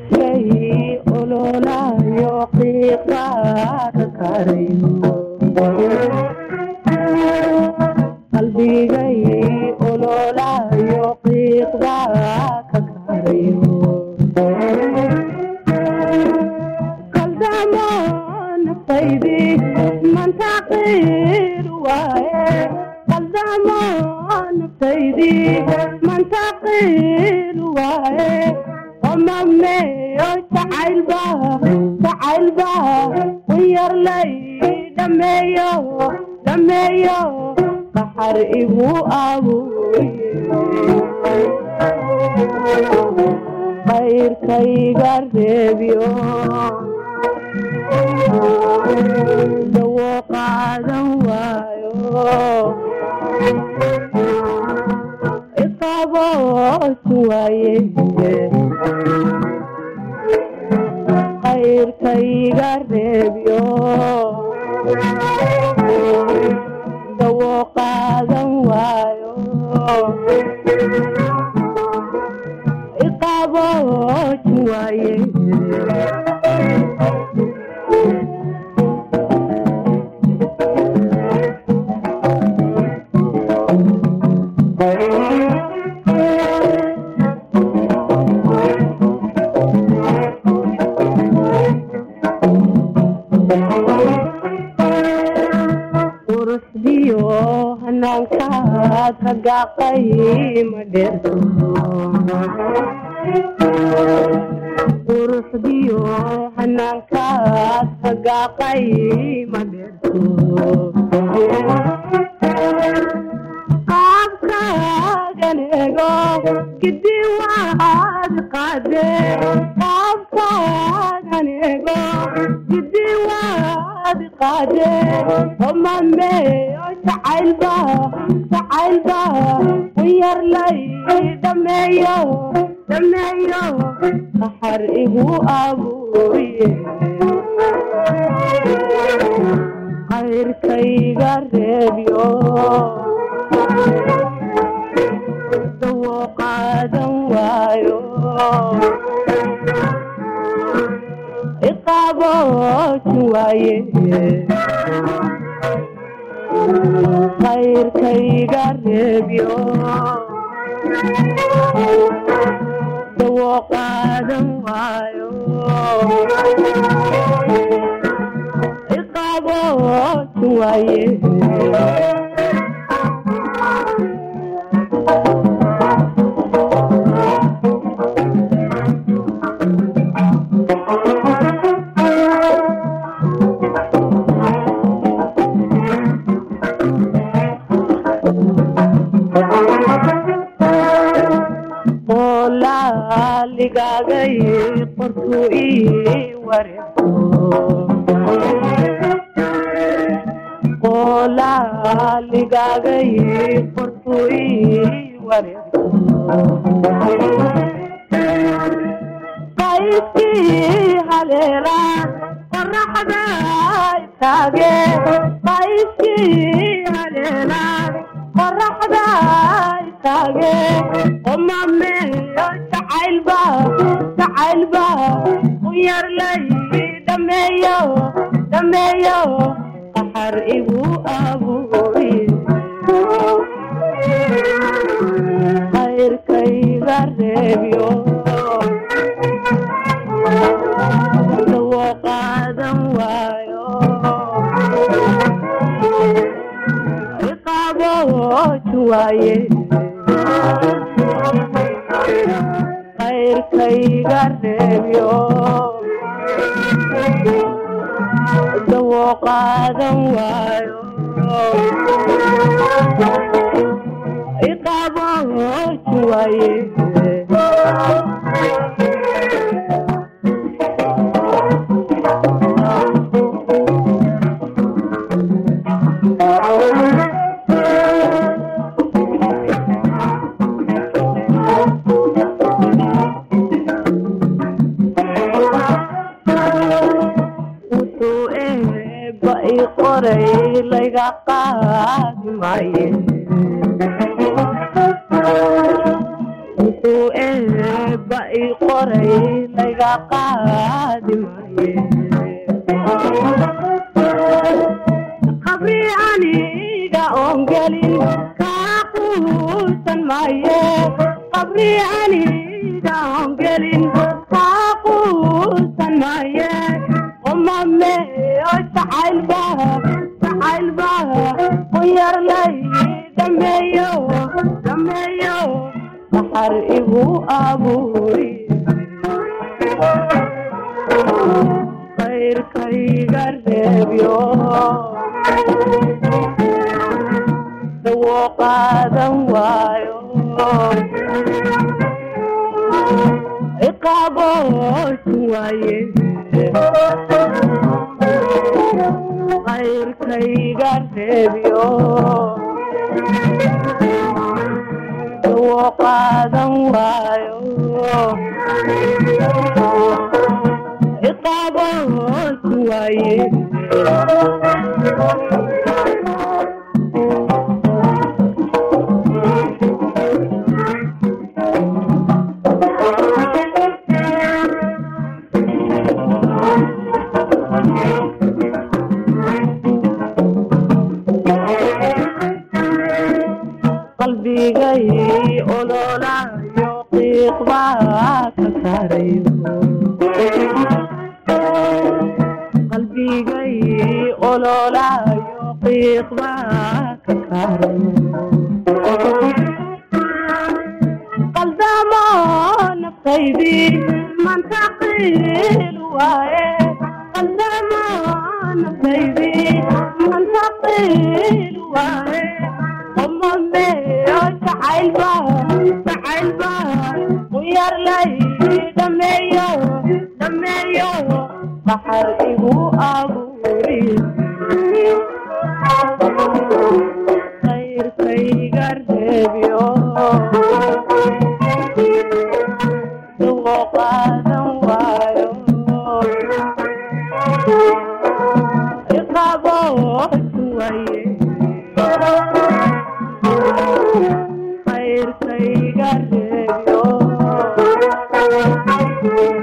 قيسكي قولولا يوقيقا كاريو قلبي جاي قولولا يوقيقا كاريو قلدمان طيبي من تقير وايه قلدمان طيبي من تقير وايه ومامي تعال با وير لي دميو بحر ابو خير كي غربيو دو قادم وايو اصابو شويه خير كي غربيو دو قادم وايو اصابو شويه قاقي مدرسو قرص ديو حنانكات قاقي مدرسو قابكا غنيغو كدي واحد قادي قابكا غنيغو كدي واحد قادي ومامي تعال با وير لي دميو بحر ابو خير كي غربيو دو قادم وايو اقابو شويه خير كي غربيو دو قادم وايو اقابو شويه ligagay qortu ii wareegto qola ligagay qortu ii wareegto qayskii haleela qoraxda taage qayskii haleela qoraxda taage omame تعال با وير لي دميو بحر ابوي خير كي غربيو دو قادم وايو اقابو شويه خير كي غربيو دو قادم وايو اقابو شويه qoray laga qaadi maaye intuu eebba I qoray laga qaadi maaye qabri aniga oon gelin kaa quusan maaye qabri aniga oon gelin kaa quusan maaye qomame oo jacaylba quyar lay dhameeyo baxar igu abuuri khayrkayga reebyo dawo qaadan waayo iqaaboosin waaye khayrkayga reebyo dawo qaadan waayo iqaaboosin waaye qalbigay ololayo qiiq baa ka saarayo qalbigay ololayo qiiq baa ka saarayo qaldamo naftaydii mantaqiil waaye qaldamo naftaydii mantaqiil waaye qomame oo jacaylba quyar lay dhameeyo baxar igu abuuri khayrkayga reebyo dawo qaadan waayo iqaaboosin waaye khayrkayga reebyo